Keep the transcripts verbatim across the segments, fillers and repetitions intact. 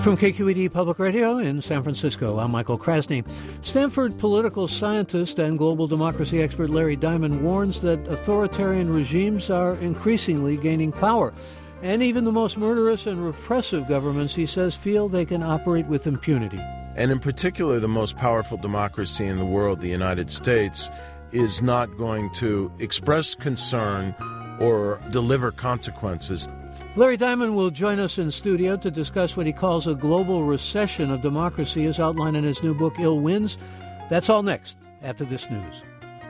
From K Q E D Public Radio in San Francisco, I'm Michael Krasny. Stanford political scientist and global democracy expert Larry Diamond warns that authoritarian regimes are increasingly gaining power. And even the most murderous and repressive governments, he says, feel they can operate with impunity. And in particular, the most powerful democracy in the world, the United States, is not going to express concern or deliver consequences. Larry Diamond will join us in studio to discuss what he calls a global recession of democracy as outlined in his new book, Ill Winds. That's all next, after this news.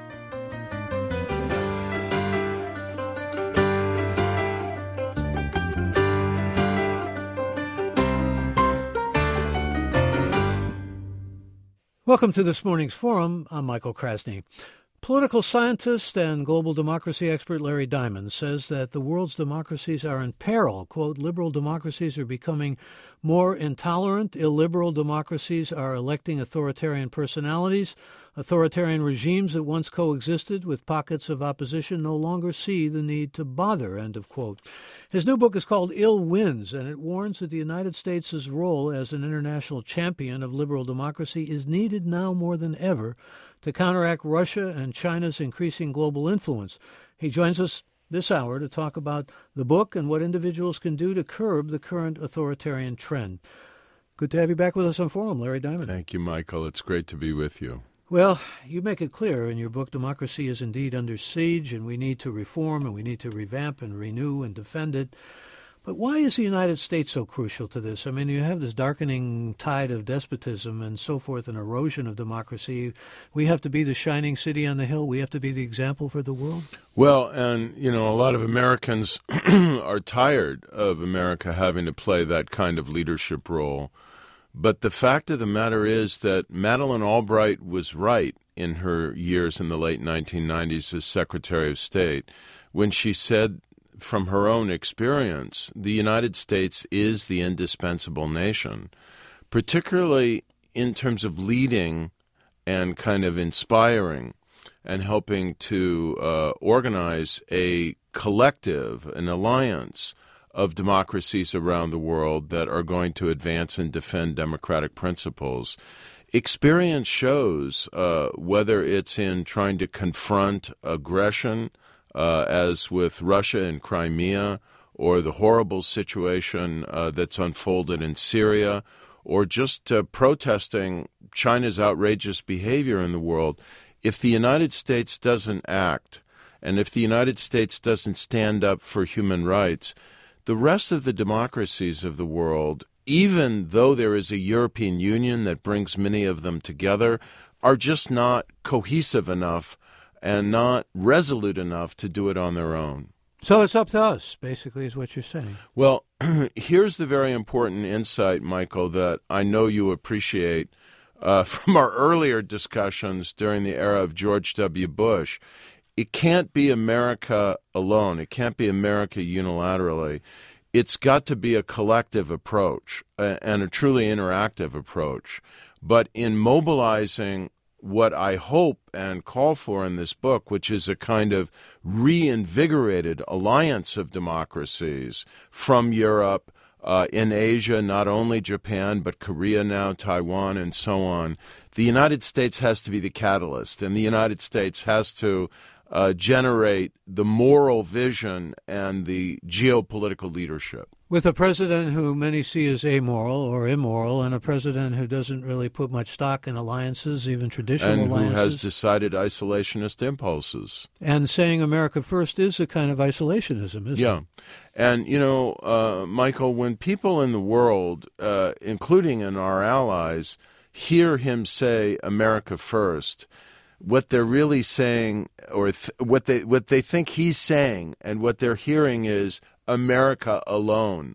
Welcome to this morning's forum. I'm Michael Krasny. Political scientist and global democracy expert Larry Diamond says that the world's democracies are in peril. Quote, liberal democracies are becoming more intolerant. Illiberal democracies are electing authoritarian personalities. Authoritarian regimes that once coexisted with pockets of opposition no longer see the need to bother, end of quote. His new book is called Ill Winds, and it warns that the United States' role as an international champion of liberal democracy is needed now more than ever to counteract Russia and China's increasing global influence. He joins us this hour to talk about the book and what individuals can do to curb the current authoritarian trend. Good to have you back with us on Forum, Larry Diamond. Thank you, Michael. It's great to be with you. Well, you make it clear in your book, democracy is indeed under siege, and we need to reform, and we need to revamp and renew and defend it. But why is the United States so crucial to this? I mean, you have this darkening tide of despotism and so forth, an erosion of democracy. We have to be the shining city on the hill. We have to be the example for the world. Well, and, you know, a lot of Americans are tired of America having to play that kind of leadership role. But the fact of the matter is that Madeleine Albright was right in her years in the late nineteen nineties as Secretary of State when she said, from her own experience, the United States is the indispensable nation, particularly in terms of leading and kind of inspiring and helping to uh, organize a collective, an alliance of democracies around the world that are going to advance and defend democratic principles. Experience shows, uh, whether it's in trying to confront aggression, Uh, as with Russia and Crimea, or the horrible situation uh, that's unfolded in Syria, or just uh, protesting China's outrageous behavior in the world, if the United States doesn't act, and if the United States doesn't stand up for human rights, the rest of the democracies of the world, even though there is a European Union that brings many of them together, are just not cohesive enough and not resolute enough to do it on their own. So it's up to us, basically, is what you're saying. Well, here's the very important insight, Michael, that I know you appreciate uh, from our earlier discussions during the era of George W. Bush. It can't be America alone. It can't be America unilaterally. It's got to be a collective approach uh, and a truly interactive approach. But in mobilizing what I hope and call for in this book, which is a kind of reinvigorated alliance of democracies from Europe, uh, in Asia, not only Japan, but Korea now, Taiwan, and so on. The United States has to be the catalyst, and the United States has to uh, generate the moral vision and the geopolitical leadership. With a president who many see as amoral or immoral, and a president who doesn't really put much stock in alliances, even traditional and alliances. And who has decided isolationist impulses. And saying America first is a kind of isolationism, isn't yeah. it? Yeah. And, you know, uh, Michael, when people in the world, uh, including in our allies, hear him say America first, what they're really saying, or th- what they what they think he's saying, and what they're hearing is America alone.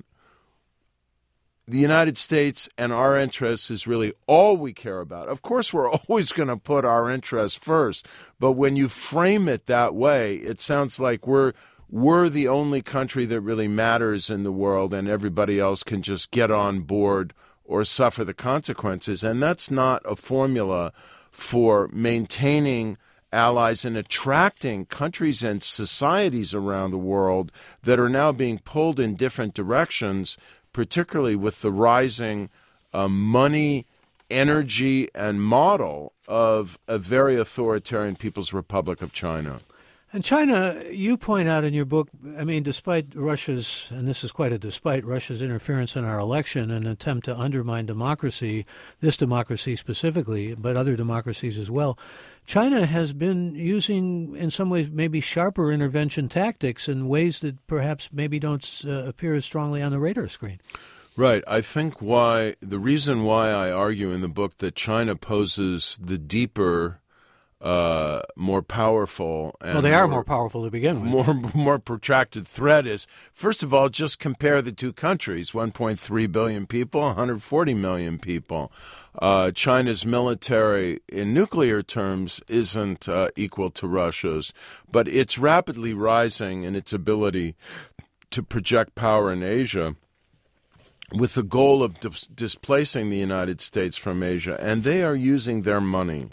The United States and our interests is really all we care about. Of course, we're always going to put our interests first, but when you frame it that way, it sounds like we're we're the only country that really matters in the world, and everybody else can just get on board or suffer the consequences. And that's not a formula for maintaining allies and attracting countries and societies around the world that are now being pulled in different directions, particularly with the rising uh, money, energy, and model of a very authoritarian People's Republic of China. And China, you point out in your book, I mean, despite Russia's, and this is quite a despite, Russia's interference in our election, an attempt to undermine democracy, this democracy specifically, but other democracies as well, China has been using, in some ways, maybe sharper intervention tactics in ways that perhaps maybe don't uh, appear as strongly on the radar screen. Right. I think why, the reason why I argue in the book that China poses the deeper Uh, more powerful and well, they are more, more powerful to begin with. More more protracted threat is, first of all, just compare the two countries, one point three billion people, one hundred forty million people. Uh, China's military, in nuclear terms, isn't uh, equal to Russia's, but it's rapidly rising in its ability to project power in Asia with the goal of dis- displacing the United States from Asia, and they are using their money,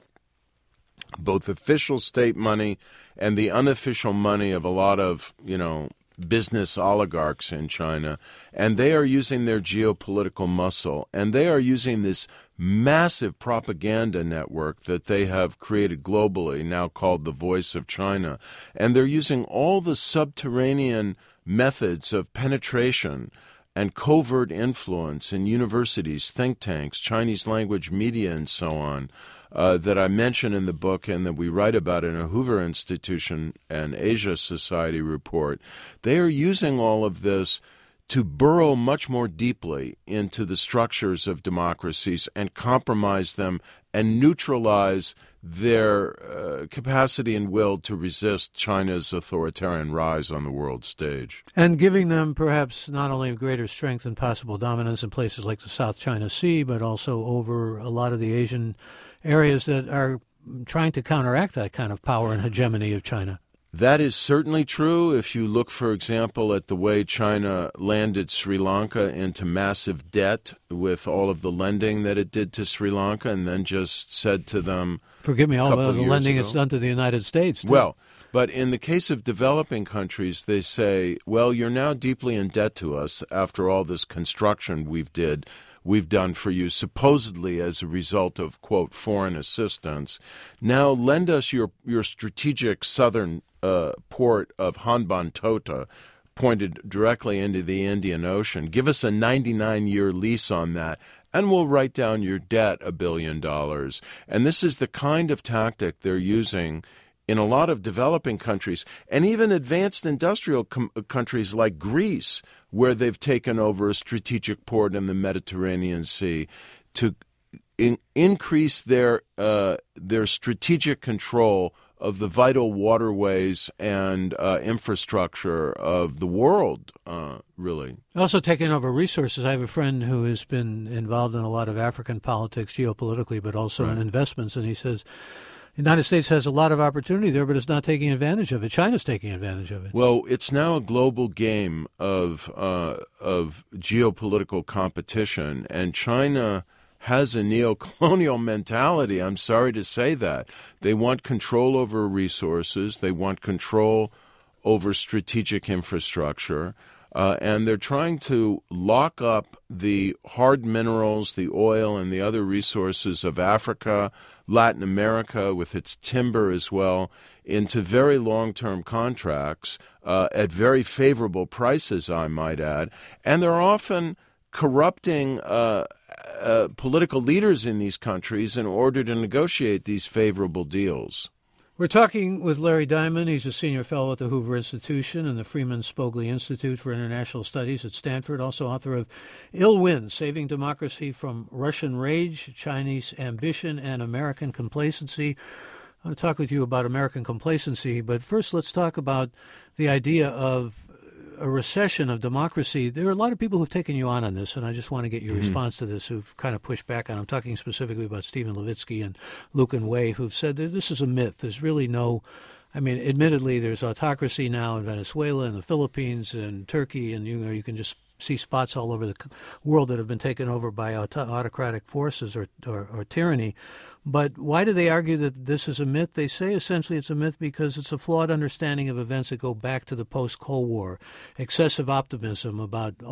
both official state money and the unofficial money of a lot of, you know, business oligarchs in China. And they are using their geopolitical muscle. And they are using this massive propaganda network that they have created globally, now called the Voice of China. And they're using all the subterranean methods of penetration and covert influence in universities, think tanks, Chinese language media, and so on, uh, that I mention in the book and that we write about in a Hoover Institution and Asia Society report. They are using all of this to burrow much more deeply into the structures of democracies and compromise them and neutralize their uh, capacity and will to resist China's authoritarian rise on the world stage. And giving them perhaps not only greater strength and possible dominance in places like the South China Sea, but also over a lot of the Asian areas that are trying to counteract that kind of power and hegemony of China. That is certainly true. If you look, for example, at the way China landed Sri Lanka into massive debt with all of the lending that it did to Sri Lanka and then just said to them, forgive me, all of the lending ago, it's done to the United States. Too. Well, but in the case of developing countries, they say, well, you're now deeply in debt to us after all this construction we've did. We've done for you, supposedly as a result of, quote, foreign assistance. Now lend us your, your strategic southern uh, port of Hambantota, pointed directly into the Indian Ocean. Give us a ninety-nine year lease on that, and we'll write down your debt a billion dollars. And this is the kind of tactic they're using in a lot of developing countries, and even advanced industrial com- countries like Greece, where they've taken over a strategic port in the Mediterranean Sea to in- increase their uh, their strategic control of the vital waterways and uh, infrastructure of the world, uh, really. Also taking over resources. I have a friend who has been involved in a lot of African politics geopolitically, but also right. in investments, and he says the United States has a lot of opportunity there, but it's not taking advantage of it. China's taking advantage of it. Well, it's now a global game of uh, of geopolitical competition, and China has a neo-colonial mentality. I'm sorry to say that. They want control over resources. They want control over strategic infrastructure. Uh, and they're trying to lock up the hard minerals, the oil, and the other resources of Africa, Latin America, with its timber as well, into very long-term contracts uh, at very favorable prices, I might add. And they're often corrupting uh, uh, political leaders in these countries in order to negotiate these favorable deals. We're talking with Larry Diamond. He's a senior fellow at the Hoover Institution and the Freeman Spogli Institute for International Studies at Stanford, also author of Ill Wind, Saving Democracy from Russian Rage, Chinese Ambition, and American Complacency. I want to talk with you about American complacency, but first let's talk about the idea of a recession of democracy. There are a lot of people who've taken you on on this, and I just want to get your mm-hmm. response to this, who've kind of pushed back on. I'm talking specifically about Stephen Levitsky and Lucan Way, who've said that this is a myth. There's really no, I mean, admittedly, there's autocracy now in Venezuela and the Philippines and Turkey, and you know, you can just see spots all over the world that have been taken over by auto- autocratic forces or, or, or tyranny. But why do they argue that this is a myth? They say essentially it's a myth because it's a flawed understanding of events that go back to the post-Cold War, excessive optimism about all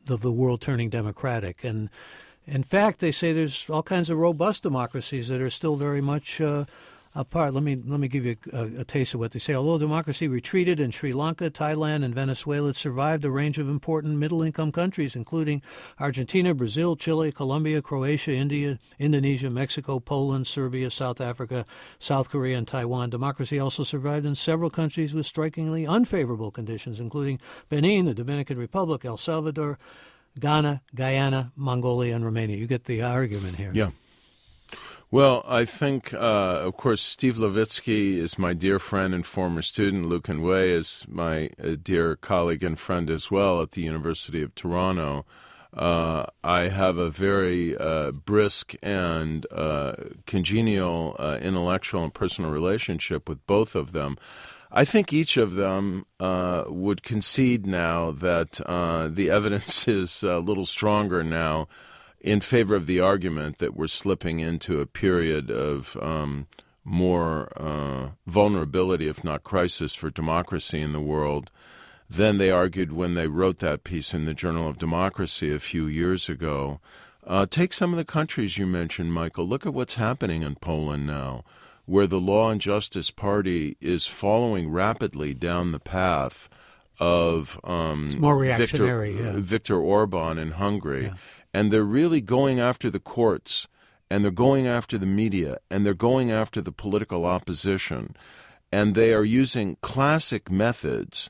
of the world turning democratic. And in fact, they say there's all kinds of robust democracies that are still very much uh, apart. Let me let me give you a, a taste of what they say. Although democracy retreated in Sri Lanka, Thailand, and Venezuela, it survived a range of important middle-income countries, including Argentina, Brazil, Chile, Colombia, Croatia, India, Indonesia, Mexico, Poland, Serbia, South Africa, South Korea, and Taiwan. Democracy also survived in several countries with strikingly unfavorable conditions, including Benin, the Dominican Republic, El Salvador, Ghana, Guyana, Mongolia, and Romania. You get the argument here. Yeah. Well, I think, uh, of course, Steve Levitsky is my dear friend and former student. Luc Wei is my uh, dear colleague and friend as well at the University of Toronto. Uh, I have a very uh, brisk and uh, congenial uh, intellectual and personal relationship with both of them. I think each of them uh, would concede now that uh, the evidence is a little stronger now in favor of the argument that we're slipping into a period of um, more uh, vulnerability, if not crisis, for democracy in the world than they argued when they wrote that piece in the Journal of Democracy a few years ago. Uh, take some of the countries you mentioned, Michael. Look at what's happening in Poland now, where the Law and Justice Party is following rapidly down the path of um, it's more reactionary, Viktor, yeah. Viktor Orban in Hungary. Yeah. And they're really going after the courts, and they're going after the media, and they're going after the political opposition. And they are using classic methods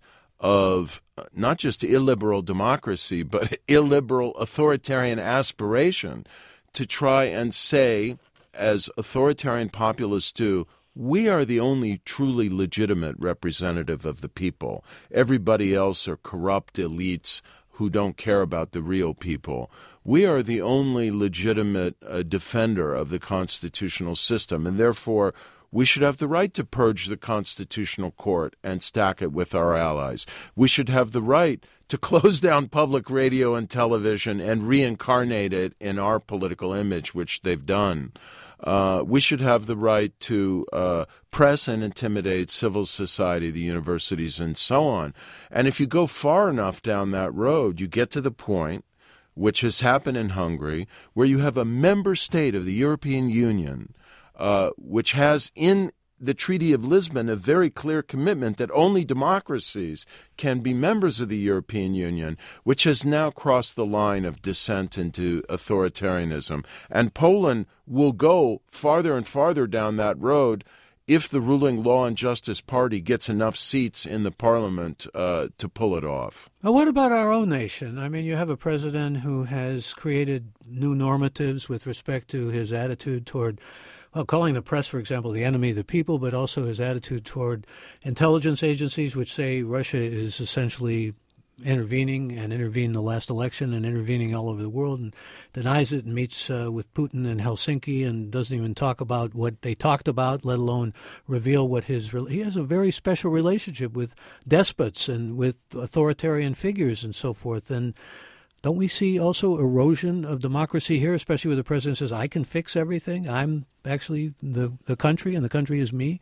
of not just illiberal democracy, but illiberal authoritarian aspiration to try and say, as authoritarian populists do, we are the only truly legitimate representative of the people. Everybody else are corrupt elites who don't care about the real people. We are the only legitimate uh, defender of the constitutional system, and therefore we should have the right to purge the Constitutional Court and stack it with our allies. We should have the right to close down public radio and television and reincarnate it in our political image, which they've done. Uh, we should have the right to uh, press and intimidate civil society, the universities, and so on. And if you go far enough down that road, you get to the point, which has happened in Hungary, where you have a member state of the European Union, uh, which has in the Treaty of Lisbon a very clear commitment that only democracies can be members of the European Union, which has now crossed the line of descent into authoritarianism. And Poland will go farther and farther down that road if the ruling Law and Justice Party gets enough seats in the parliament uh, to pull it off. Well, what about our own nation? I mean, you have a president who has created new normatives with respect to his attitude toward, well, calling the press, for example, the enemy of the people, but also his attitude toward intelligence agencies, which say Russia is essentially intervening and intervened in the last election and intervening all over the world, and denies it and meets uh, with Putin in Helsinki and doesn't even talk about what they talked about, let alone reveal what his... He has a very special relationship with despots and with authoritarian figures and so forth. And don't we see also erosion of democracy here, especially where the president says, I can fix everything. I'm actually the, the country and the country is me?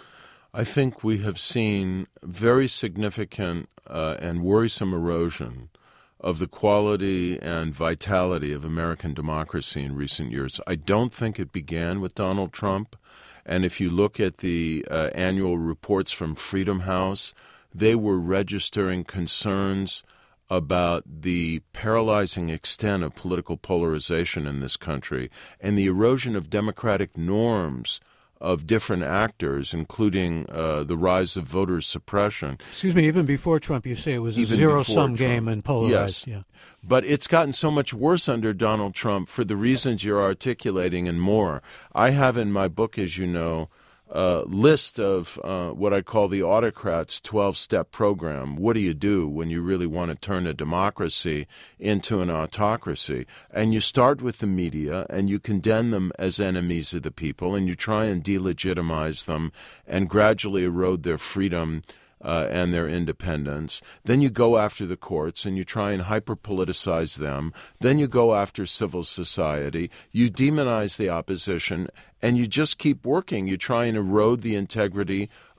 I think we have seen very significant uh, and worrisome erosion of the quality and vitality of American democracy in recent years. I don't think it began with Donald Trump. And if you look at the uh, annual reports from Freedom House, they were registering concerns about the paralyzing extent of political polarization in this country and the erosion of democratic norms of different actors, including uh, the rise of voter suppression. Excuse me, even before Trump, you say it was a Even zero-sum before game Trump. and polarized. Yes. Yeah. But it's gotten so much worse under Donald Trump for the reasons you're articulating and more. I have in my book, as you know, a list of uh, what I call the autocrat's twelve-step program. What do you do when you really want to turn a democracy into an autocracy? And you start with the media, and you condemn them as enemies of the people, and you try and delegitimize them and gradually erode their freedom Uh, and their independence. Then you go after the courts and you try and hyper-politicize them. Then you go after civil society. You demonize the opposition, and you just keep working. You try and erode the integrity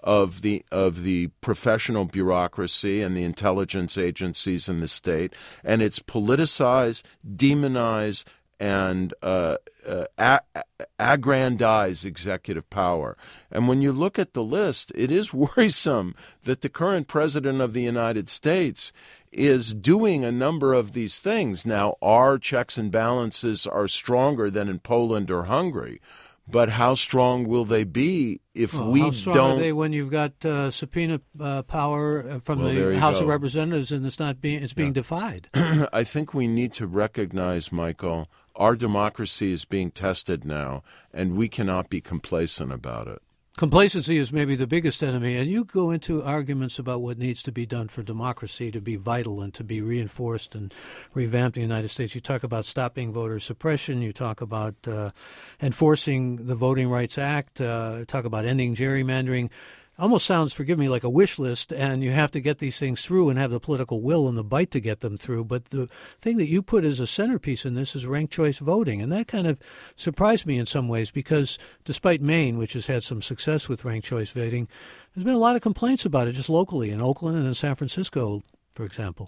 of the of the professional bureaucracy and the intelligence agencies in the state, and it's politicized, demonized, and uh, uh, a- aggrandize executive power. And when you look at the list, it is worrisome that the current president of the United States is doing a number of these things. Now, our checks and balances are stronger than in Poland or Hungary, but how strong will they be if well, we how strong don't? Are they when you've got uh, subpoena uh, power from well, the House go. of Representatives and it's not being it's being yeah. defied? I think we need to recognize, Michael, our democracy is being tested now, and we cannot be complacent about it. Complacency is maybe the biggest enemy, and you go into arguments about what needs to be done for democracy to be vital and to be reinforced and revamped in the United States. You talk about stopping voter suppression. You talk about uh, enforcing the Voting Rights Act. Uh, talk about ending gerrymandering. Almost sounds, forgive me, like a wish list, and you have to get these things through and have the political will and the bite to get them through. But the thing that you put as a centerpiece in this is ranked choice voting, and that kind of surprised me in some ways because despite Maine, which has had some success with ranked choice voting, there's been a lot of complaints about it just locally in Oakland and in San Francisco, for example.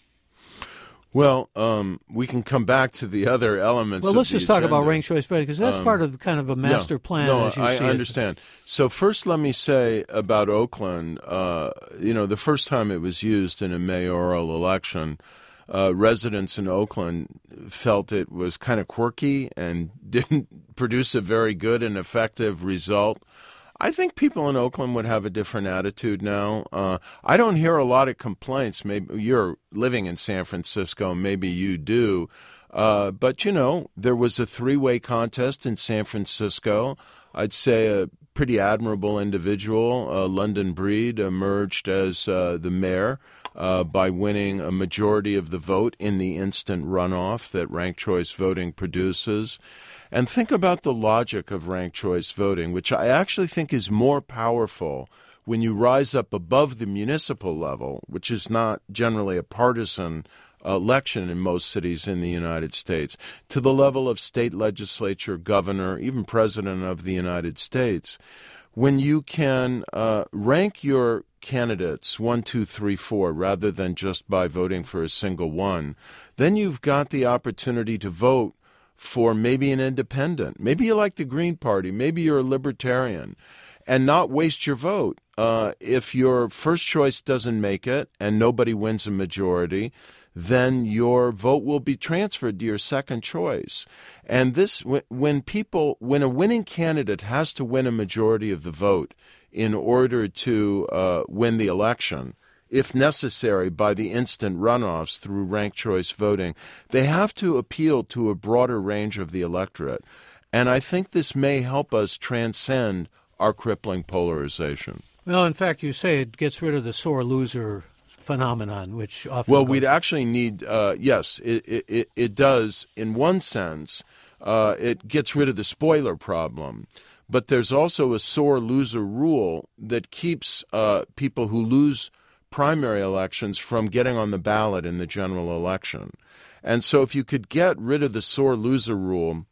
Well, um, we can come back to the other elements. Well, of let's the just talk agenda. about ranked choice voting because that's um, part of kind of a master no, plan no, as you I see understand. it. So first, let me say about Oakland. Uh, you know, the first time it was used in a mayoral election, uh, residents in Oakland felt it was kind of quirky and didn't produce a very good and effective result. I think people in Oakland would have a different attitude now. Uh, I don't hear a lot of complaints. Maybe you're living in San Francisco. Maybe you do. Uh, but, you know, there was a three-way contest in San Francisco. I'd say a pretty admirable individual, uh, London Breed, emerged as uh, the mayor uh, by winning a majority of the vote in the instant runoff that ranked choice voting produces. And think about the logic of ranked choice voting, which I actually think is more powerful when you rise up above the municipal level, which is not generally a partisan election in most cities in the United States, to the level of state legislature, governor, even president of the United States. When you can uh, rank your candidates one, two, three, four, rather than just by voting for a single one, then you've got the opportunity to vote for maybe an independent. Maybe you like the Green Party. Maybe you're a libertarian, and not waste your vote. Uh, if your first choice doesn't make it and nobody wins a majority, then your vote will be transferred to your second choice. And this, when people, when a winning candidate has to win a majority of the vote in order to uh, win the election, if necessary, by the instant runoffs through ranked choice voting, they have to appeal to a broader range of the electorate. And I think this may help us transcend our crippling polarization. Well, in fact, you say it gets rid of the sore loser phenomenon, which often Well, goes we'd actually need, uh, yes, it, it, it does, in one sense, uh, it gets rid of the spoiler problem. But there's also a sore loser rule that keeps uh, people who lose primary elections from getting on the ballot in the general election. And so if you could get rid of the sore loser rule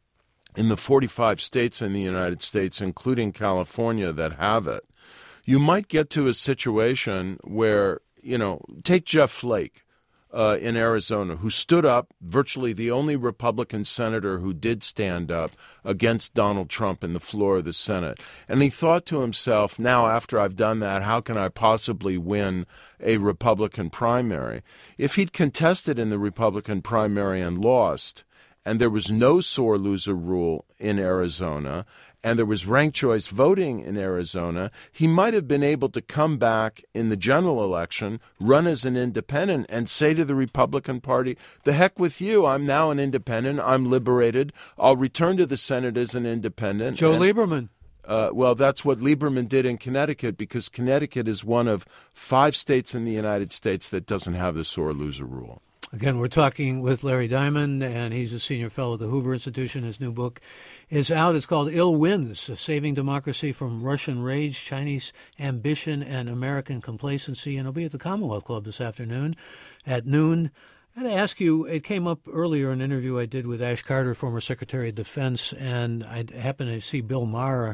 in the forty-five states in the United States, including California, that have it, you might get to a situation where, you know, take Jeff Flake uh, in Arizona, who stood up, virtually the only Republican senator who did stand up against Donald Trump in the floor of the Senate. And he thought to himself, now after I've done that, how can I possibly win a Republican primary? If he'd contested in the Republican primary and lost, and there was no sore loser rule in Arizona, and there was ranked choice voting in Arizona, he might have been able to come back in the general election, run as an independent, and say to the Republican Party, the heck with you, I'm now an independent, I'm liberated, I'll return to the Senate as an independent. Joe and, Lieberman. Uh, well, that's what Lieberman did in Connecticut, because Connecticut is one of five states in the United States that doesn't have the sore loser rule. Again, we're talking with Larry Diamond, and he's a senior fellow at the Hoover Institution. His new book is out. It's called Ill Winds, Saving Democracy from Russian Rage, Chinese Ambition, and American Complacency. And it'll be at the Commonwealth Club this afternoon at noon. I had to ask you, it came up earlier in an interview I did with Ash Carter, former Secretary of Defense, and I happened to see Bill Maher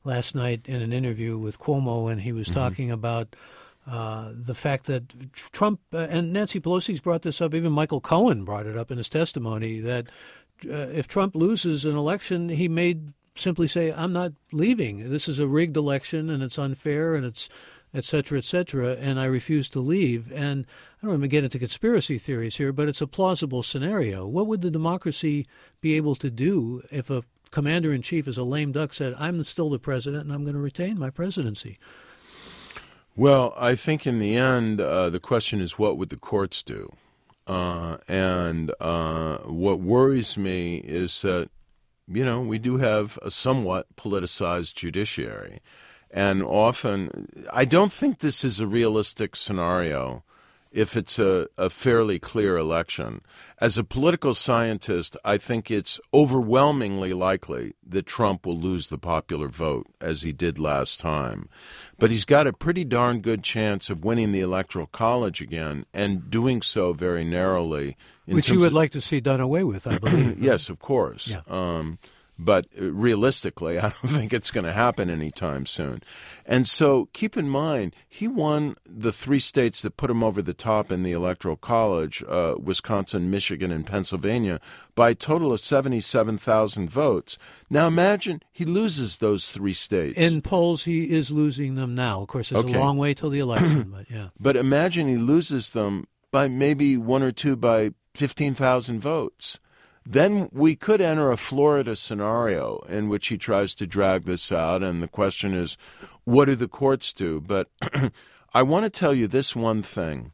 last night in an interview with Cuomo, and he was Mm-hmm. talking about uh, the fact that Trump, uh, and Nancy Pelosi's brought this up, even Michael Cohen brought it up in his testimony, that uh, if Trump loses an election, he may simply say, I'm not leaving. This is a rigged election, and it's unfair, and it's et cetera, et cetera, and I refuse to leave. And I don't want to get into conspiracy theories here, but it's a plausible scenario. What would the democracy be able to do if a commander-in-chief as a lame duck said, I'm still the president and I'm going to retain my presidency? Well, I think in the end, uh, the question is, what would the courts do? Uh, and uh, what worries me is that, you know, we do have a somewhat politicized judiciary. And often, I don't think this is a realistic scenario if it's a, a fairly clear election. As a political scientist, I think it's overwhelmingly likely that Trump will lose the popular vote, as he did last time. But he's got a pretty darn good chance of winning the Electoral College again, and doing so very narrowly. Which you would of, like to see done away with, I believe. Yes, of course. Yeah. Um, But realistically, I don't think it's going to happen anytime soon. And so keep in mind, he won the three states that put him over the top in the Electoral College, uh, Wisconsin, Michigan, and Pennsylvania, by a total of seventy-seven thousand votes. Now imagine he loses those three states. In polls, he is losing them now. Of course, there's Okay. a long way till the election, but yeah. But imagine he loses them by maybe one or two by fifteen thousand votes. Then we could enter a Florida scenario in which he tries to drag this out, and the question is, what do the courts do? But I want to tell you this one thing.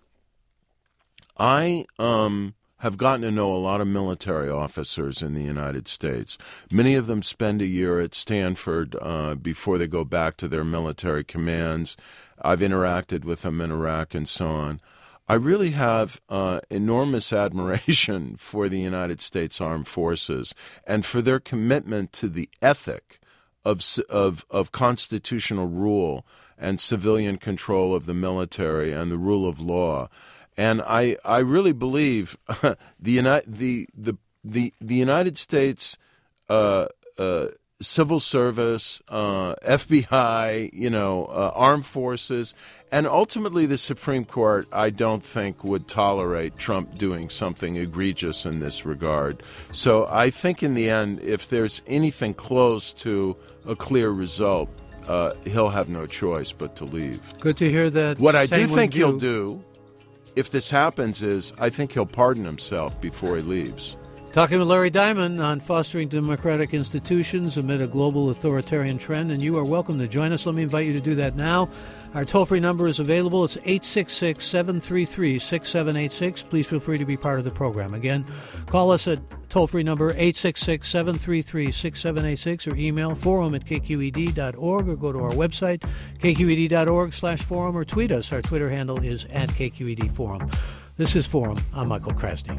I um, have gotten to know a lot of military officers in the United States. Many of them spend a year at Stanford uh, before they go back to their military commands. I've interacted with them in Iraq and so on. I really have uh, enormous admiration for the United States Armed Forces and for their commitment to the ethic of, of, of constitutional rule and civilian control of the military and the rule of law. And I, I really believe the, Uni- the, the, the, the United States uh, uh, civil service, uh, F B I, you know, uh, armed forces, and ultimately the Supreme Court, I don't think would tolerate Trump doing something egregious in this regard. So I think in the end, if there's anything close to a clear result, uh, he'll have no choice but to leave. Good to hear that. What I do sanguine think view. he'll do, if this happens, is I think he'll pardon himself before he leaves. Talking with Larry Diamond on fostering democratic institutions amid a global authoritarian trend, and you are welcome to join us. Let me invite you to do that now. Our toll-free number is available. It's eight six six, seven three three, six seven eight six. Please feel free to be part of the program. Again, call us at toll-free number eight six six, seven three three, six seven eight six or email forum at k q e d dot org or go to our website, k q e d dot org slash forum, or tweet us. Our Twitter handle is at K Q E D Forum. This is Forum. I'm Michael Krasny.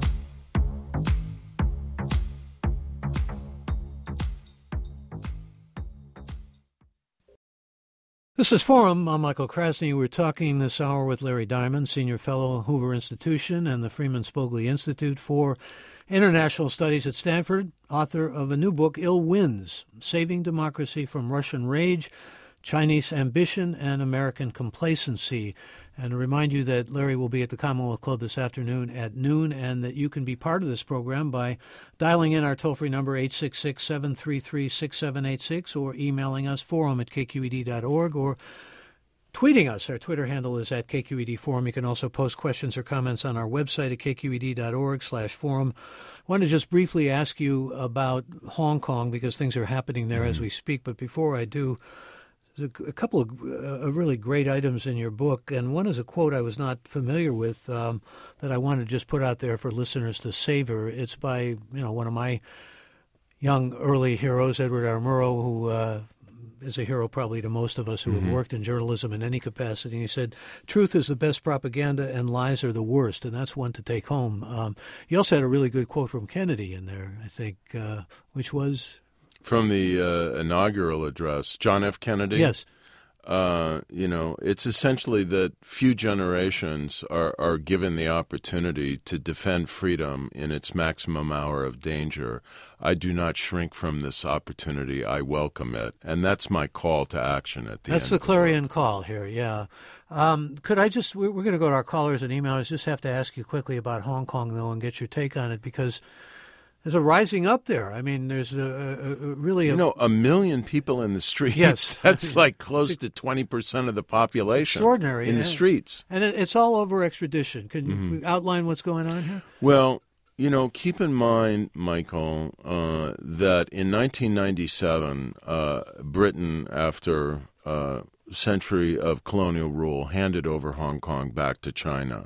This is Forum. I'm Michael Krasny. We're talking this hour with Larry Diamond, Senior Fellow, Hoover Institution and the Freeman Spogli Institute for International Studies at Stanford, author of a new book, Ill Winds, Saving Democracy from Russian Rage, Chinese Ambition, and American Complacency. And to remind you that Larry will be at the Commonwealth Club this afternoon at noon, and that you can be part of this program by dialing in our toll-free number eight six six, seven three three, six seven eight six or emailing us forum at k q e d dot org or tweeting us. Our Twitter handle is at K Q E D Forum. You can also post questions or comments on our website at k q e d dot org slash forum. I want to just briefly ask you about Hong Kong because things are happening there mm-hmm. as we speak. But before I do, there's a, a couple of uh, really great items in your book, and one is a quote I was not familiar with um, that I want to just put out there for listeners to savor. It's by, you know, one of my young early heroes, Edward R. Murrow, who uh, is a hero probably to most of us who mm-hmm. have worked in journalism in any capacity. He said, "Truth is the best propaganda and lies are the worst," and that's one to take home. Um, he also had a really good quote from Kennedy in there, I think, uh, which was... From the uh, inaugural address, John F. Kennedy? Yes. Uh, you know, it's essentially that few generations are, are given the opportunity to defend freedom in its maximum hour of danger. I do not shrink from this opportunity. I welcome it. And that's my call to action at the That's end. the clarion call here, yeah. Um, could I just, we're, we're going to go to our callers and emailers. Just have to ask you quickly about Hong Kong, though, and get your take on it, because there's a rising up there. I mean, there's a, a, a really... A, you know, a million people in the streets. Yes. That's like close to twenty percent of the population. Extraordinary. In the streets. And it's all over extradition. Can mm-hmm. you outline what's going on here? Well, you know, keep in mind, Michael, uh, that in nineteen ninety-seven, uh, Britain, after a century of colonial rule, handed over Hong Kong back to China.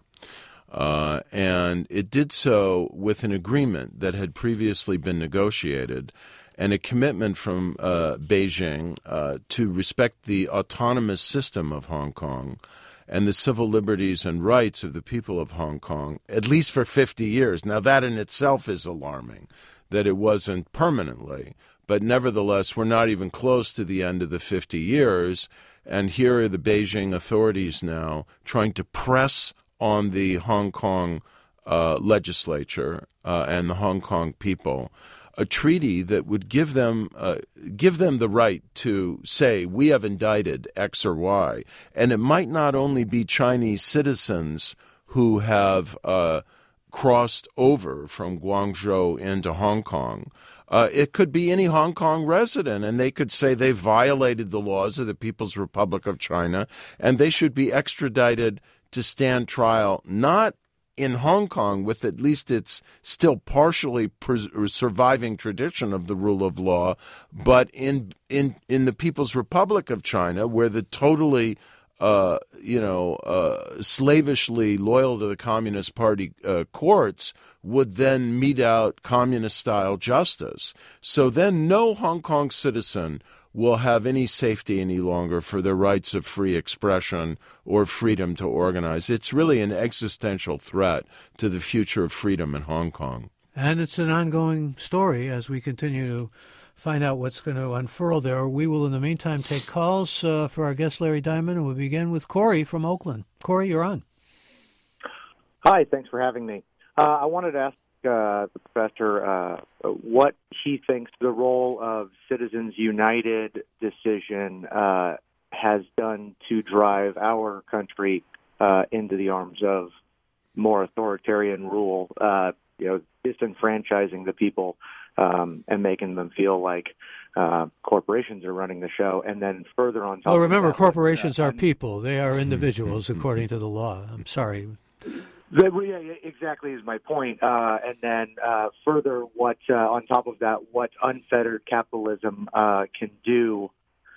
Uh, and it did so with an agreement that had previously been negotiated and a commitment from uh, Beijing uh, to respect the autonomous system of Hong Kong and the civil liberties and rights of the people of Hong Kong, at least for fifty years. Now, that in itself is alarming, that it wasn't permanently. But nevertheless, we're not even close to the end of the fifty years. And here are the Beijing authorities now trying to press on the Hong Kong uh, legislature uh, and the Hong Kong people a treaty that would give them uh, give them the right to say, we have indicted X or Y. And it might not only be Chinese citizens who have uh, crossed over from Guangzhou into Hong Kong. Uh, it could be any Hong Kong resident, and they could say they violated the laws of the People's Republic of China, and they should be extradited to stand trial, not in Hong Kong with at least its still partially pres- surviving tradition of the rule of law, but in in in the People's Republic of China, where the totally uh, you know uh, slavishly loyal to the Communist Party uh, courts would then mete out communist-style justice. So then no Hong Kong citizen will have any safety any longer for their rights of free expression or freedom to organize. It's really an existential threat to the future of freedom in Hong Kong. And it's an ongoing story as we continue to find out what's going to unfurl there. We will, in the meantime, take calls uh, for our guest, Larry Diamond, and we'll begin with Corey from Oakland. Corey, you're on. Hi, thanks for having me. Uh, I wanted to ask Uh, the professor uh, what he thinks the role of Citizens United decision uh, has done to drive our country uh, into the arms of more authoritarian rule, uh, you know, disenfranchising the people um, and making them feel like uh, corporations are running the show. And then further on top Oh, remember, of that, corporations uh, are people. They are individuals, according to the law. I'm sorry. That, yeah, exactly is my point. Uh, and then uh, further, what uh, on top of that, what unfettered capitalism uh, can do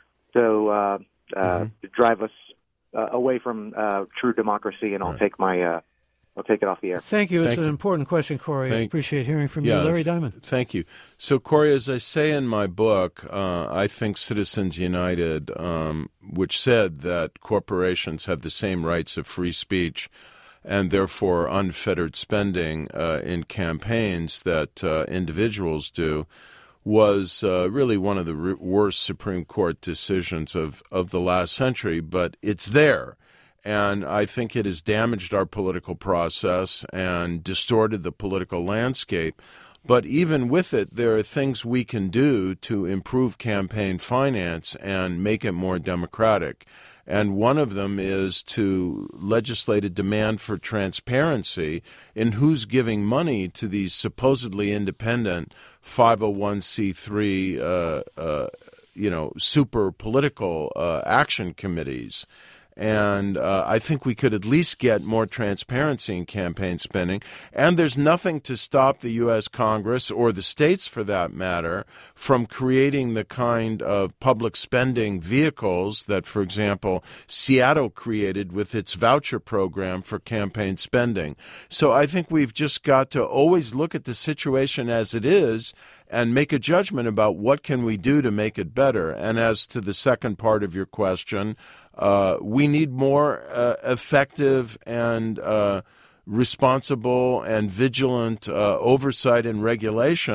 to, uh, uh, mm-hmm. to drive us uh, away from uh, true democracy. And I'll right. take my, uh, I'll take it off the air. Thank you. It's Thank an you. important question, Corey. Thank, I appreciate hearing from yeah, you, Larry Diamond. Thank you. So, Corey, as I say in my book, uh, I think Citizens United, um, which said that corporations have the same rights of free speech and therefore unfettered spending uh, in campaigns that uh, individuals do, was uh, really one of the r- worst Supreme Court decisions of, of the last century, but it's there. And I think it has damaged our political process and distorted the political landscape. But even with it, there are things we can do to improve campaign finance and make it more democratic. And one of them is to legislate a demand for transparency in who's giving money to these supposedly independent five oh one c three, uh, uh, you know, super political uh, action committees. And uh, I think we could at least get more transparency in campaign spending. And there's nothing to stop the U S Congress, or the states for that matter, from creating the kind of public spending vehicles that, for example, Seattle created with its voucher program for campaign spending. So I think we've just got to always look at the situation as it is and make a judgment about what can we do to make it better. And as to the second part of your question, uh, we need more uh, effective and uh, responsible and vigilant uh, oversight and regulation,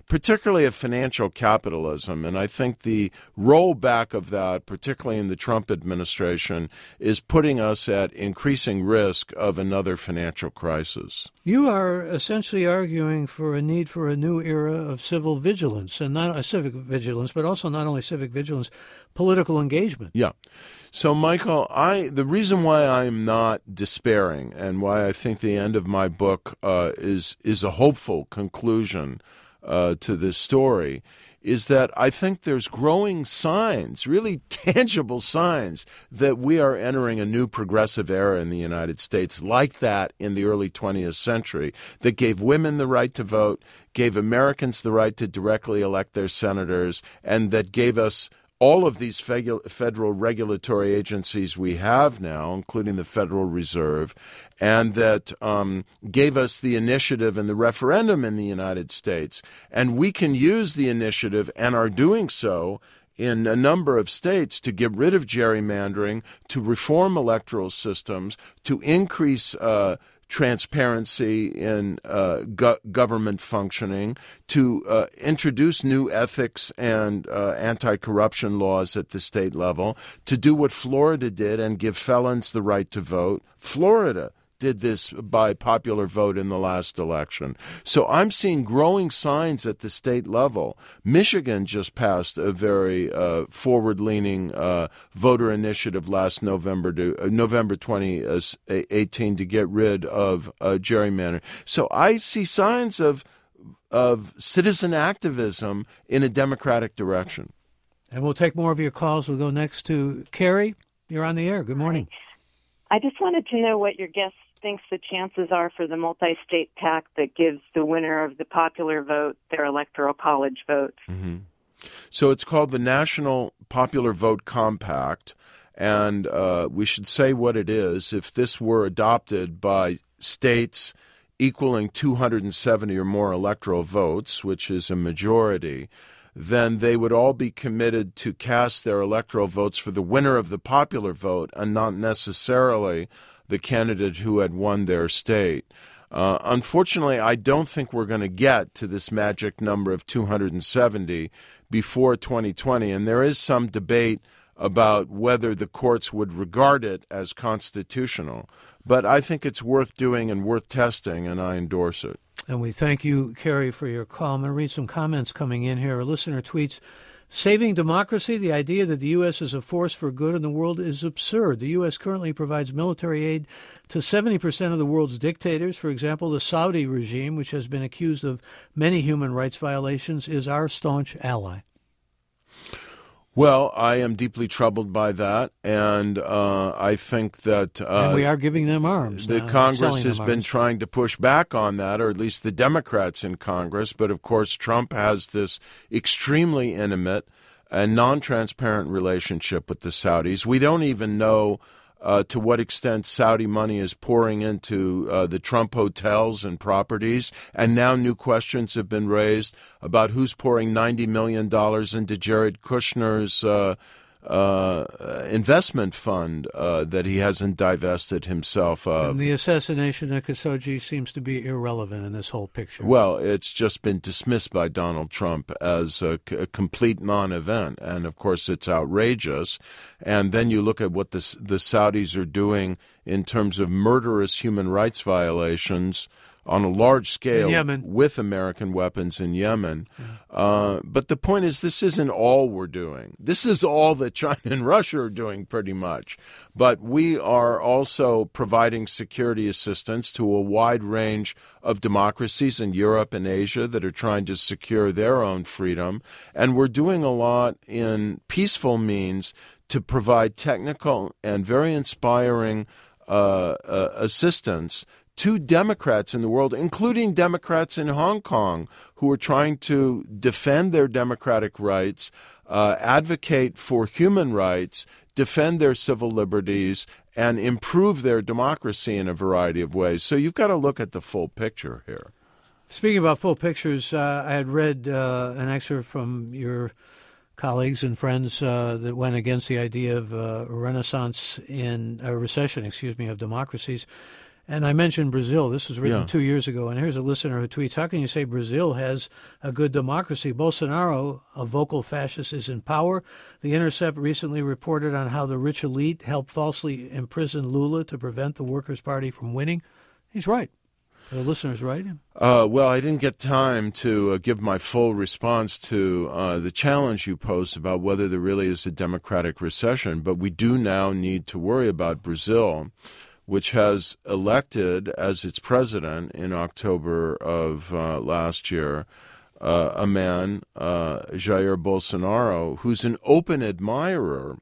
particularly of financial capitalism. And I think the rollback of that, particularly in the Trump administration, is putting us at increasing risk of another financial crisis. You are essentially arguing for a need for a new era of civil vigilance, and not a civic vigilance, but also not only civic vigilance, political engagement. Yeah. So, Michael, I the reason why I'm not despairing and why I think the end of my book uh, is is a hopeful conclusion uh, to this story is that I think there's growing signs, really tangible signs, that we are entering a new progressive era in the United States, like that in the early twentieth century, that gave women the right to vote, gave Americans the right to directly elect their senators, and that gave us all of these federal regulatory agencies we have now, including the Federal Reserve, and that um, gave us the initiative and the referendum in the United States. And we can use the initiative, and are doing so, in a number of states to get rid of gerrymandering, to reform electoral systems, to increase uh, transparency in uh, go- government functioning, to uh, introduce new ethics and uh, anti-corruption laws at the state level, to do what Florida did and give felons the right to vote. Florida did this by popular vote in the last election. So I'm seeing growing signs at the state level. Michigan just passed a very uh, forward-leaning uh, voter initiative last November to uh, November twenty eighteen to get rid of uh, gerrymandering. So I see signs of of citizen activism in a democratic direction. And we'll take more of your calls. We'll go next to Carrie. You're on the air. Good morning. I just wanted to know what your guest thinks the chances are for the multi-state pact that gives the winner of the popular vote their electoral college vote. Mm-hmm. So it's called the National Popular Vote Compact, and uh, we should say what it is. If this were adopted by states equaling two hundred seventy or more electoral votes, which is a majority, then they would all be committed to cast their electoral votes for the winner of the popular vote and not necessarily the candidate who had won their state. Uh, unfortunately, I don't think we're going to get to this magic number of two hundred seventy before twenty twenty, and there is some debate about whether the courts would regard it as constitutional. But I think it's worth doing and worth testing, and I endorse it. And we thank you, Kerry, for your call. I'm going to read some comments coming in here. A listener tweets, saving democracy, the idea that the U S is a force for good in the world is absurd. The U S currently provides military aid to seventy percent of the world's dictators. For example, the Saudi regime, which has been accused of many human rights violations, is our staunch ally. Well, I am deeply troubled by that, and uh, I think that uh, and we are giving them arms. The now, Congress has been arms. trying to push back on that, or at least the Democrats in Congress. But of course, Trump has this extremely intimate and non-transparent relationship with the Saudis. We don't even know uh, to what extent Saudi money is pouring into uh, the Trump hotels and properties. And now new questions have been raised about who's pouring ninety million dollars into Jared Kushner's uh, uh, investment fund uh, that he hasn't divested himself of. And the assassination of Khashoggi seems to be irrelevant in this whole picture. Well, it's just been dismissed by Donald Trump as a, a complete non-event. And, of course, it's outrageous. And then you look at what the, the Saudis are doing in terms of murderous human rights violations on a large scale with American weapons in Yemen. Yeah. Uh, but the point is, this isn't all we're doing. This is all that China and Russia are doing pretty much. But we are also providing security assistance to a wide range of democracies in Europe and Asia that are trying to secure their own freedom. And we're doing a lot in peaceful means to provide technical and very inspiring uh, uh, assistance to Democrats in the world, including Democrats in Hong Kong, who are trying to defend their democratic rights, uh, advocate for human rights, defend their civil liberties, and improve their democracy in a variety of ways. So you've got to look at the full picture here. Speaking about full pictures, uh, I had read uh, an excerpt from your colleagues and friends uh, that went against the idea of uh, a renaissance in a recession, excuse me, of democracies. And I mentioned Brazil. This was written Yeah. two years ago. And here's a listener who tweets, how can you say Brazil has a good democracy? Bolsonaro, a vocal fascist, is in power. The Intercept recently reported on how the rich elite helped falsely imprison Lula to prevent the Workers' Party from winning. He's right. The listener's right. Uh, well, I didn't get time to uh, give my full response to uh, the challenge you posed about whether there really is a democratic recession, but we do now need to worry about Brazil, which has elected as its president in October of uh, last year uh, a man, uh, Jair Bolsonaro, who's an open admirer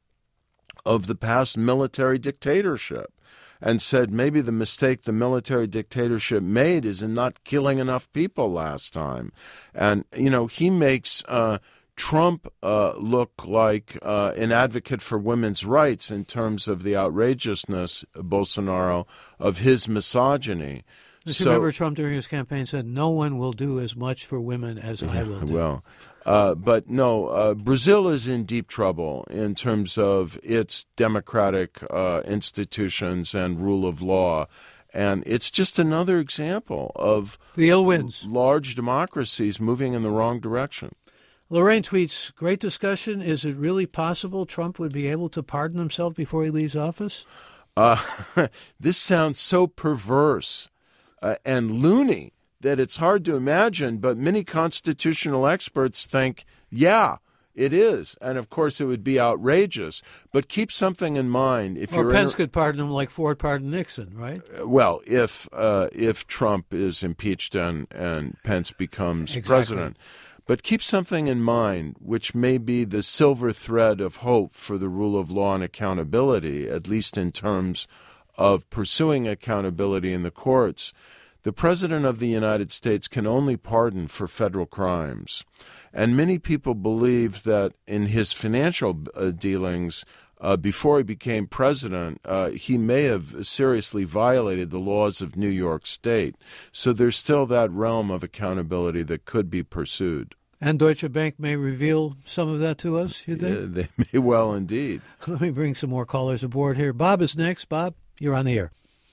of the past military dictatorship, and said maybe the mistake the military dictatorship made is in not killing enough people last time. And, you know, he makes uh, Trump uh, look like uh, an advocate for women's rights in terms of the outrageousness, Bolsonaro, of his misogyny. Just So- remember Trump during his campaign said, no one will do as much for women as I will do. Well, uh, but no, uh, Brazil is in deep trouble in terms of its democratic uh, institutions and rule of law. And it's just another example of The ill wins. large democracies moving in the wrong direction. Lorraine tweets, great discussion. Is it really possible Trump would be able to pardon himself before he leaves office? Uh, this sounds so perverse uh, and loony that it's hard to imagine, but many constitutional experts think, yeah, it is. And, of course, it would be outrageous. But keep something in mind. If Or you're Pence inter- could pardon him like Ford pardoned Nixon, right? Well, if uh, if Trump is impeached and, and Pence becomes Exactly. president. But keep something in mind, which may be the silver thread of hope for the rule of law and accountability, at least in terms of pursuing accountability in the courts. The President of the United States can only pardon for federal crimes. And many people believe that in his financial uh, dealings, uh, before he became president, uh, he may have seriously violated the laws of New York State. So there's still that realm of accountability that could be pursued. And Deutsche Bank may reveal some of that to us, you think? Yeah, they may well indeed. Let me bring some more callers aboard here. Bob is next. Bob, you're on the air.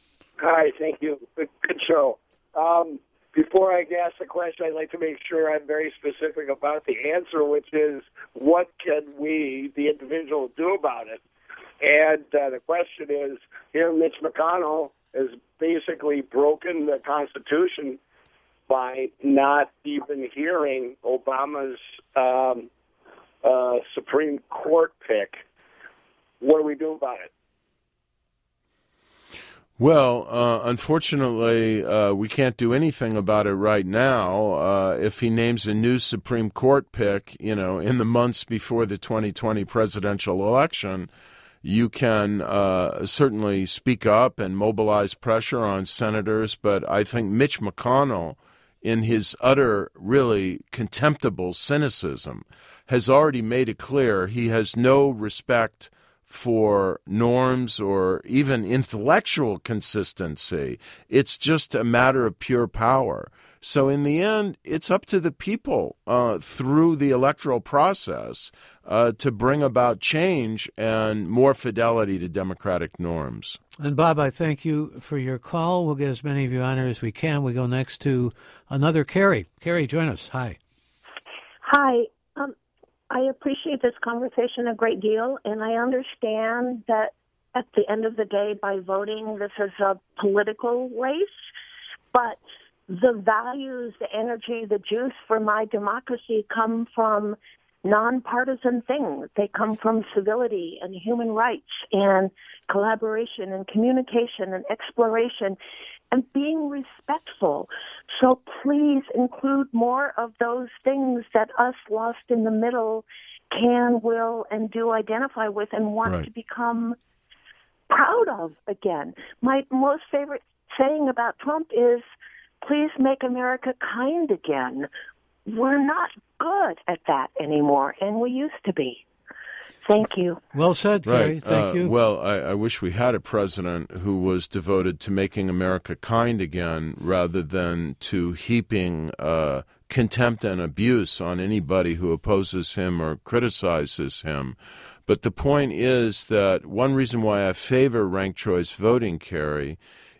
Hi, thank you. Good, good show. Um, before I ask the question, I'd like to make sure I'm very specific about the answer, which is what can we, the individual, do about it? And uh, the question is, here Mitch McConnell has basically broken the Constitution by not even hearing Obama's um, uh, Supreme Court pick. What do we do about it? Well, uh, unfortunately, uh, we can't do anything about it right now. Uh, if he names a new Supreme Court pick, you know, in the months before the twenty twenty presidential election, you can uh, certainly speak up and mobilize pressure on senators. But I think Mitch McConnell, in his utter, really contemptible cynicism, has already made it clear he has no respect for norms or even intellectual consistency. It's just a matter of pure power. So in the end, it's up to the people uh, through the electoral process uh, to bring about change and more fidelity to democratic norms. And Bob, I thank you for your call. We'll get as many of you on here as we can. We go next to another Carrie. Carrie, join us. Hi. Hi. Um, I appreciate this conversation a great deal, and I understand that at the end of the day, by voting, this is a political race, but the values, the energy, the juice for my democracy come from nonpartisan things. They come from civility and human rights and collaboration and communication and exploration and being respectful. So please include more of those things that us lost in the middle can, will, and do identify with and want Right. to become proud of again. My most favorite saying about Trump is, please make America kind again. We're not good at that anymore, and we used to be. Thank you. Well said, Carrie. Right. Thank Uh, you. Well, I, I wish we had a president who was devoted to making America kind again rather than to heaping uh, contempt and abuse on anybody who opposes him or criticizes him. But the point is that one reason why I favor ranked choice voting, Carrie,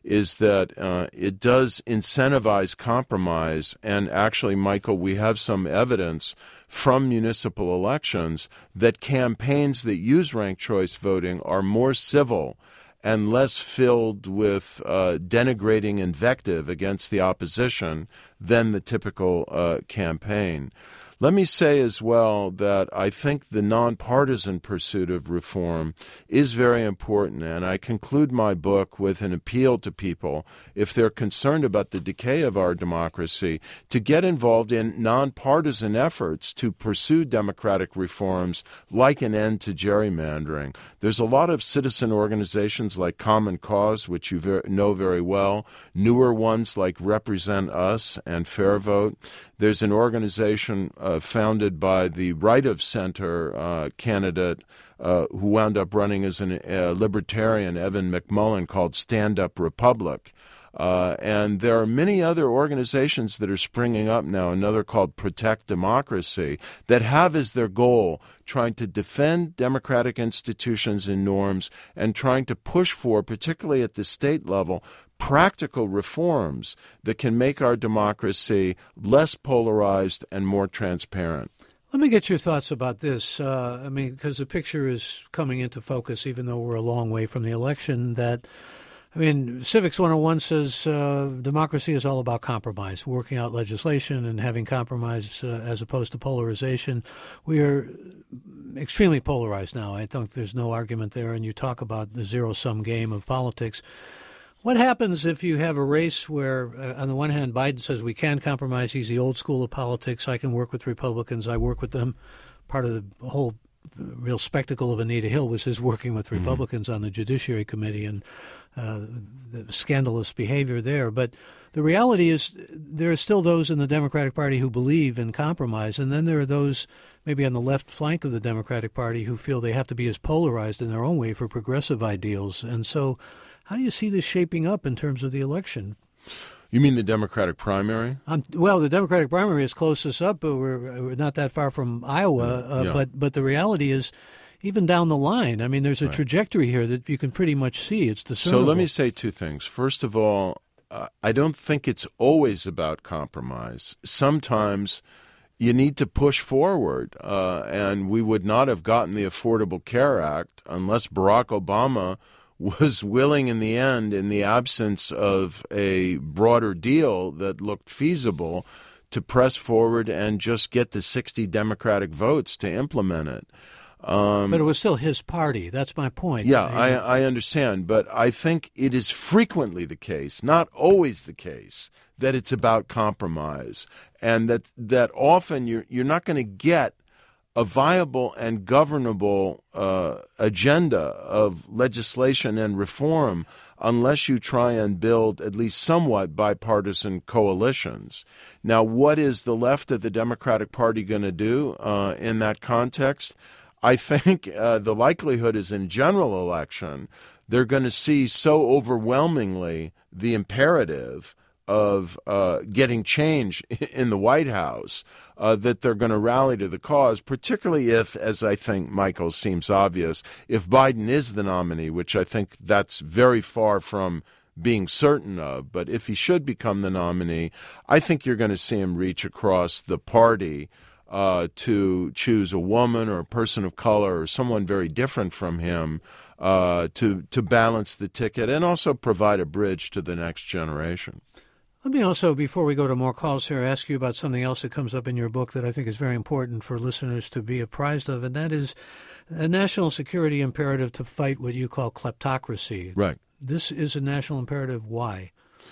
is that uh, it does incentivize compromise. And actually, Michael, we have some evidence from municipal elections that campaigns that use ranked choice voting are more civil and less filled with uh, denigrating invective against the opposition than the typical uh, campaign. Let me say as well that I think the nonpartisan pursuit of reform is very important, and I conclude my book with an appeal to people, if they're concerned about the decay of our democracy, to get involved in nonpartisan efforts to pursue democratic reforms like an end to gerrymandering. There's a lot of citizen organizations like Common Cause, which you ver- know very well, newer ones like Represent Us and Fair Vote. There's an organization uh, founded by the right-of-center uh, candidate uh, who wound up running as a uh, libertarian, Evan McMullin, called Stand Up Republic. Uh, and there are many other organizations that are springing up now, another called Protect Democracy, that have as their goal trying to defend democratic institutions and norms and trying to push for, particularly at the state level, practical reforms that can make our democracy less polarized and more transparent. Let me get your thoughts about this. Uh, I mean, because the picture is coming into focus, even though we're a long way from the election, that I mean, Civics one oh one says uh, democracy is all about compromise, working out legislation and having compromise uh, as opposed to polarization. We are extremely polarized now. I think there's no argument there. And you talk about the zero-sum game of politics. What happens if you have a race where, uh, on the one hand, Biden says we can compromise. He's the old school of politics. I can work with Republicans. I work with them. Part of the whole the real spectacle of Anita Hill was his working with Republicans mm-hmm. on the Judiciary Committee and uh, the scandalous behavior there. But the reality is there are still those in the Democratic Party who believe in compromise, and then there are those maybe on the left flank of the Democratic Party who feel they have to be as polarized in their own way for progressive ideals. And so how do you see this shaping up in terms of the election? You mean the Democratic primary? Um, well, the Democratic primary is closest up, but we're, we're not that far from Iowa. Uh, yeah. But but the reality is, even down the line, I mean, there's a right. trajectory here that you can pretty much see. It's discernible. So let me say two things. First of all, uh, I don't think it's always about compromise. Sometimes you need to push forward, uh, and we would not have gotten the Affordable Care Act unless Barack Obama was willing in the end, in the absence of a broader deal that looked feasible, to press forward and just get the sixty Democratic votes to implement it. Um, but it was still his party. That's my point. Yeah, I, I understand. But I think it is frequently the case, not always the case, that it's about compromise. And that, that often you're, you're not going to get a viable and governable uh, agenda of legislation and reform unless you try and build at least somewhat bipartisan coalitions. Now, what is the left of the Democratic Party going to do uh, in that context? I think uh, the likelihood is in general election, they're going to see so overwhelmingly the imperative of uh, getting change in the White House uh, that they're going to rally to the cause, particularly if, as I think, Michael, seems obvious, if Biden is the nominee, which I think that's very far from being certain of. But if he should become the nominee, I think you're going to see him reach across the party uh, to choose a woman or a person of color or someone very different from him uh, to, to balance the ticket and also provide a bridge to the next generation. Let me also, before we go to more calls here, ask you about something else that comes up in your book that I think is very important for listeners to be apprised of, and that is a national security imperative to fight what you call kleptocracy. Right. This is a national imperative. Why?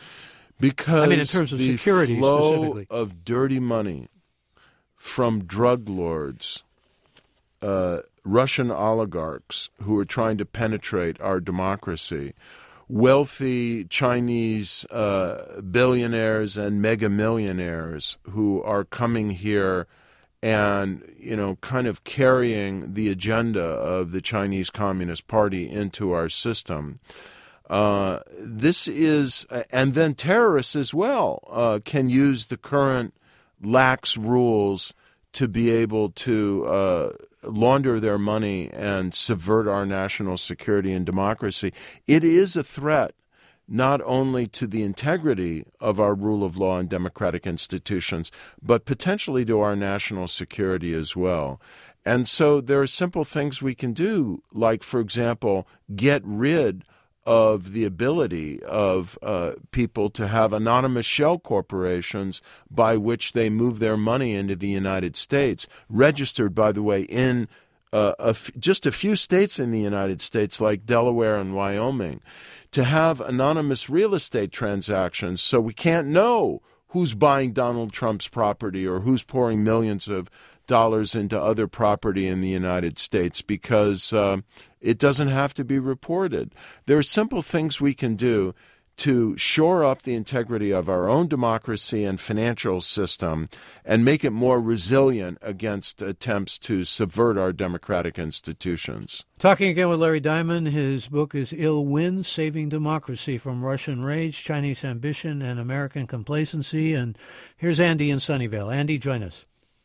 Because I mean, in terms of the security flow specifically. of dirty money from drug lords, uh, Russian oligarchs who are trying to penetrate our democracy, wealthy Chinese uh, billionaires and mega millionaires who are coming here and, you know, kind of carrying the agenda of the Chinese Communist Party into our system. Uh, this is, and then terrorists as well uh, can use the current lax rules to be able to uh, launder their money and subvert our national security and democracy. It is a threat not only to the integrity of our rule of law and democratic institutions, but potentially to our national security as well. And so there are simple things we can do, like, for example, get rid of the ability of uh, people to have anonymous shell corporations by which they move their money into the United States, registered, by the way, in uh, a f- just a few states in the United States, like Delaware and Wyoming, to have anonymous real estate transactions so we can't know who's buying Donald Trump's property or who's pouring millions of dollars into other property in the United States, because uh, it doesn't have to be reported. There are simple things we can do to shore up the integrity of our own democracy and financial system and make it more resilient against attempts to subvert our democratic institutions. Talking again with Larry Diamond. His book is Ill Wind, Saving Democracy from Russian Rage, Chinese Ambition, and American Complacency. And here's Andy in Sunnyvale. Andy, join us.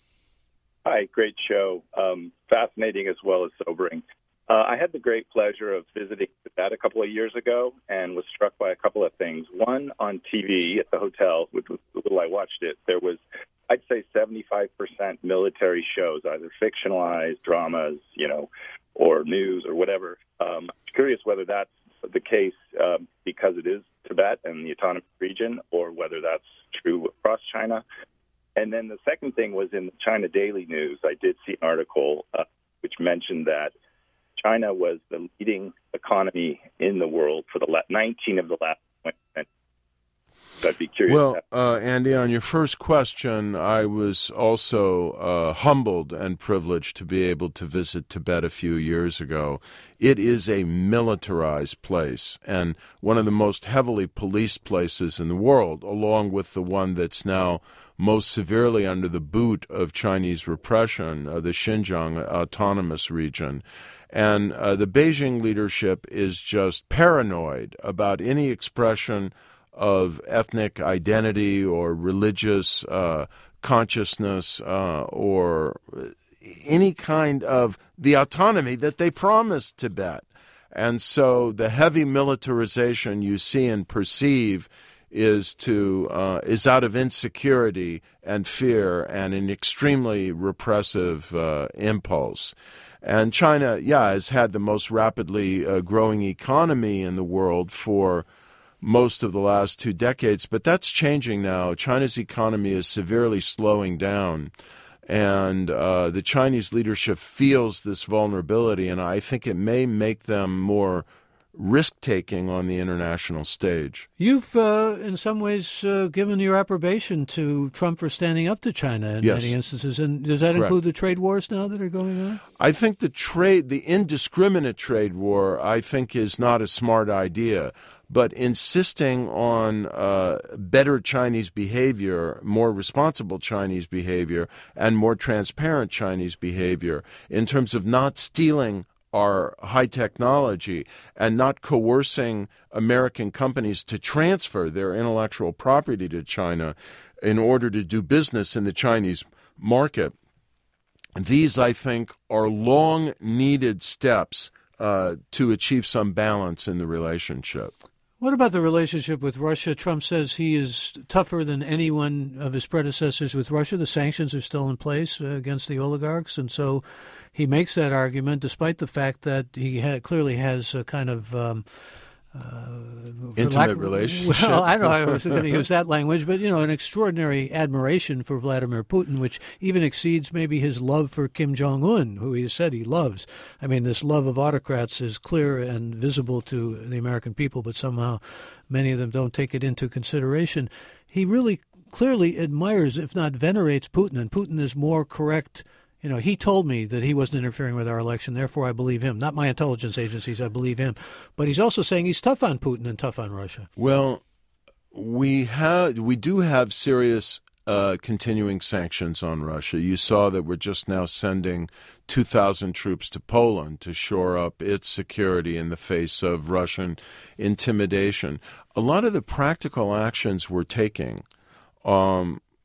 Hi, great show. Um, fascinating as well as sobering. Uh, I had the great pleasure of visiting Tibet a couple of years ago and was struck by a couple of things. One, on T V at the hotel, with the little I watched it, there was, I'd say, seventy-five percent military shows, either fictionalized dramas, you know, or news or whatever. Um, I'm curious whether that's the case uh, because it is Tibet and the autonomous region, or whether that's true across China. And then the second thing was in the China Daily News. I did see an article uh, which mentioned that China was the leading economy in the world for the last nineteen of the last twenty centuries. So I'd be curious. Well, uh, Andy, on your first question, I was also uh, humbled and privileged to be able to visit Tibet a few years ago. It is a militarized place and one of the most heavily policed places in the world, along with the one that's now most severely under the boot of Chinese repression, uh, the Xinjiang Autonomous Region. And uh, the Beijing leadership is just paranoid about any expression of ethnic identity or religious uh, consciousness uh, or any kind of the autonomy that they promised Tibet. And so the heavy militarization you see and perceive is to uh, is out of insecurity and fear and an extremely repressive uh, impulse. And China, yeah, has had the most rapidly uh, growing economy in the world for most of the last two decades, but that's changing now. China's economy is severely slowing down, and uh, the Chinese leadership feels this vulnerability, and I think it may make them more risk-taking on the international stage. You've, uh, in some ways, uh, given your approbation to Trump for standing up to China in yes. many instances, and does that Correct. include the trade wars now that are going on? I think the trade, the indiscriminate trade war, I think is not a smart idea. But insisting on uh, better Chinese behavior, more responsible Chinese behavior, and more transparent Chinese behavior in terms of not stealing our high technology and not coercing American companies to transfer their intellectual property to China in order to do business in the Chinese market. These, I think, are long-needed steps uh, to achieve some balance in the relationship. What about the relationship with Russia? Trump says he is tougher than any one of his predecessors with Russia. The sanctions are still in place uh, against the oligarchs, and so he makes that argument despite the fact that he ha- clearly has a kind of um, uh, intimate lack, relationship. Well, I don't know. I was going to use that language, but you know, an extraordinary admiration for Vladimir Putin, which even exceeds maybe his love for Kim Jong-un, who he said he loves. I mean, this love of autocrats is clear and visible to the American people, but somehow many of them don't take it into consideration. He really clearly admires, if not venerates, Putin, and Putin is more correct. You know, he told me that he wasn't interfering with our election, therefore I believe him. Not my intelligence agencies, I believe him. But he's also saying he's tough on Putin and tough on Russia. Well, we have, we do have serious uh, continuing sanctions on Russia. You saw that we're just now sending two thousand troops to Poland to shore up its security in the face of Russian intimidation. A lot of the practical actions we're taking um,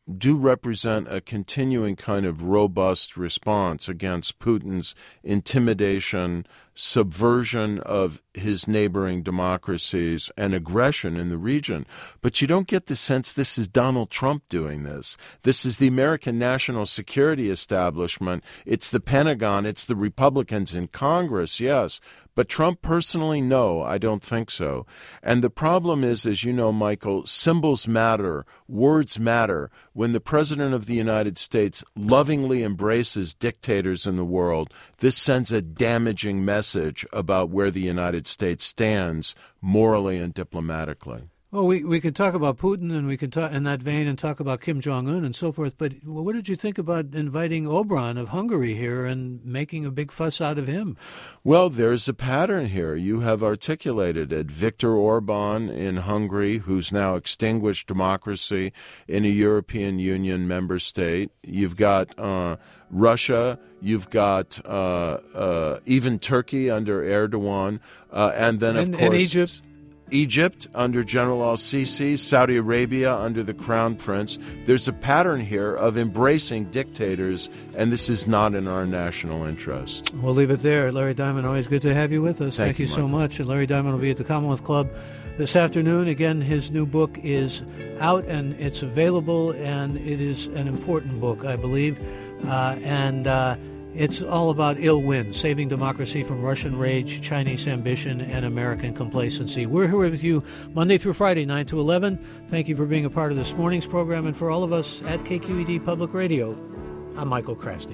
do represent a continuing kind of robust response against Putin's intimidation, subversion of his neighboring democracies, and aggression in the region. But you don't get the sense this is Donald Trump doing this. This is the American national security establishment. It's the Pentagon. It's the Republicans in Congress, yes. But Trump personally, no, I don't think so. And the problem is, as you know, Michael, symbols matter, words matter. When the President of the United States lovingly embraces dictators in the world, this sends a damaging message about where the United States stands morally and diplomatically. Well, we, we could talk about Putin, and we could talk in that vein and talk about Kim Jong-un and so forth, but what did you think about inviting Orbán of Hungary here and making a big fuss out of him? Well, there's a pattern here. You have articulated it. Viktor Orbán in Hungary, who's now extinguished democracy in a European Union member state. You've got uh, Russia. You've got uh, uh, even Turkey under Erdogan. Uh, and then, of and, course... And Egypt. Egypt under General al-Sisi, Saudi Arabia under the Crown Prince. There's a pattern here of embracing dictators, and this is not in our national interest. We'll leave it there. Larry Diamond, always good to have you with us. Thank, Thank you, you so much. And Larry Diamond will be at the Commonwealth Club this afternoon. Again, his new book is out, and it's available, and it is an important book, I believe. Uh, and... Uh, It's all about ill wind, saving democracy from Russian rage, Chinese ambition, and American complacency. We're here with you Monday through Friday, nine to eleven. Thank you for being a part of this morning's program. And for all of us at K Q E D Public Radio, I'm Michael Krasny.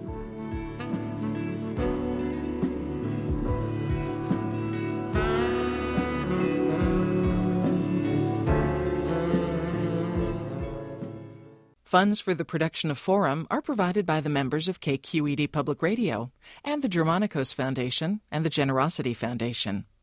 Funds for the production of Forum are provided by the members of K Q E D Public Radio and the Germanicos Foundation and the Generosity Foundation.